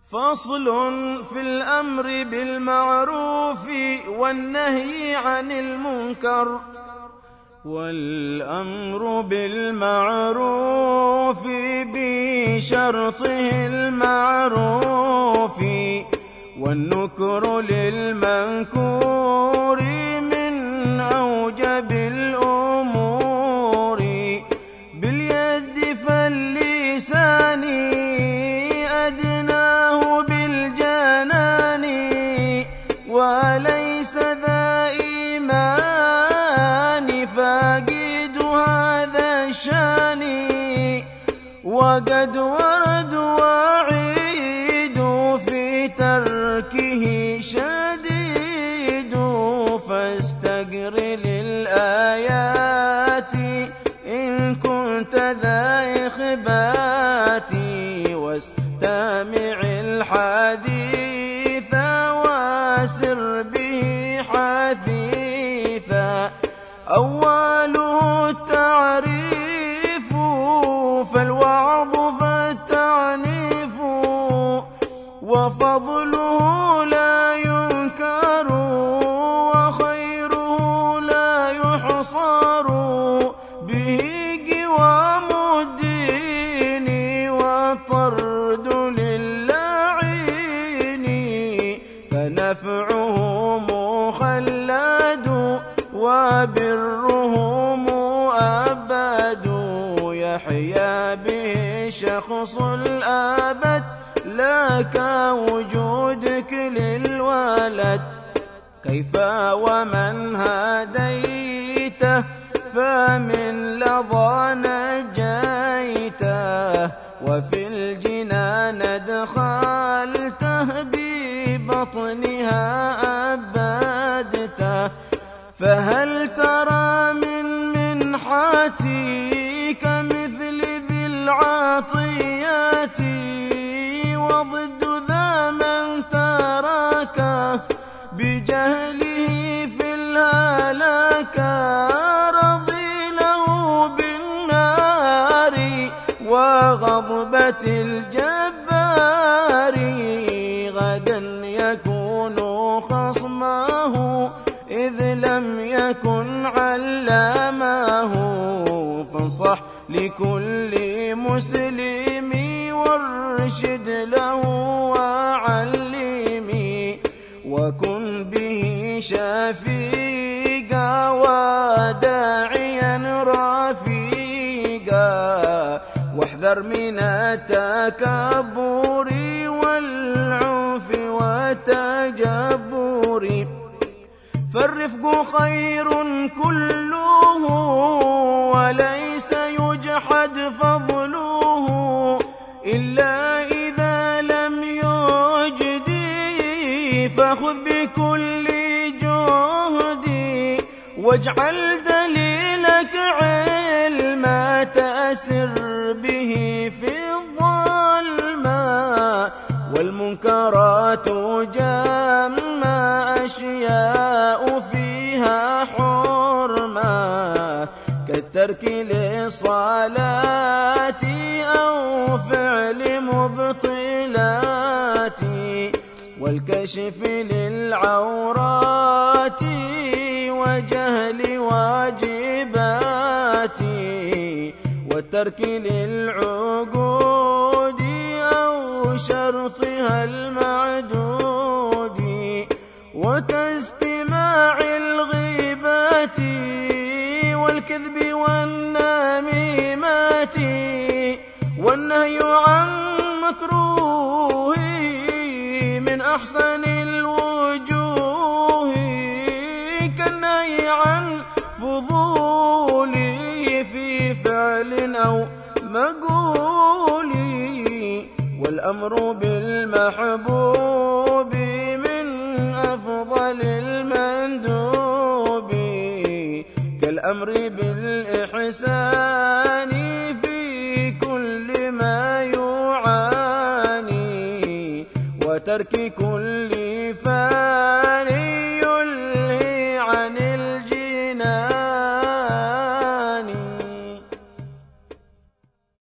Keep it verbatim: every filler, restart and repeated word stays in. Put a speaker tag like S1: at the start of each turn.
S1: فصل في الأمر بالمعروف والنهي عن المنكر. والأمر بالمعروف بشرطه المعروف، والنكر للمنكور من أوجب الأمور. باليد فاللسان أدناه بالجنان، وليس ذا إيمان فاقد هذا الشان. وقد ورد وعيد في تركه شديد، فاستقر للآيات إن كنت ذا إخبات. واستمع الحديث واسر به حثيثا. أوله التعريف فالوعظ فالتعنيف، وفضله لا ينكر وخيره لا يحصر. به قوام الدين والطرد للاعين، فنفعه مخلد وبره مؤبد. يحيا به شخص الأبد لا كوجودك للولد. كيف ومن هديته فمن لظى نجيته، وفي الجنان ادخلته ببطنها أبدته. فهل ترى من منحتي كمثل ذي العطيات، وضد ذا من تركه بجهله في الهلاك. رضي له بالنار وغضبة الجبار، غدا يكون خصمه إذ لم يكن علامه. فانصح لكل مسلم وارشد له وعلمي، وكن به شفيقا وداعيا رفيقا. واحذر من التكبر والعنف والتجبر، فالرفق خير كله وليس يجحد فضله. إلا إذا لم يجدي فخذ بكل جهدي، واجعل دليلك علما تأسر به في الظلمة. والمنكرات جمّا أشياء فيها حرمة، كالترك للصلاة أو فعل مبطلات، والكشف للعورات وجهل واجبات، والترك للعقود أو شرطها المعدود، وكاستماع الغيبات والكذب والنميمات، والنهي عن مكروه من أحسن الوجوه، كالنهي عن فضول في فعل أو مقول، والأمر بالمحبوب من أفضل المندوب، كالأمر بالإحسان في كل ما يعاني، وترك كل فان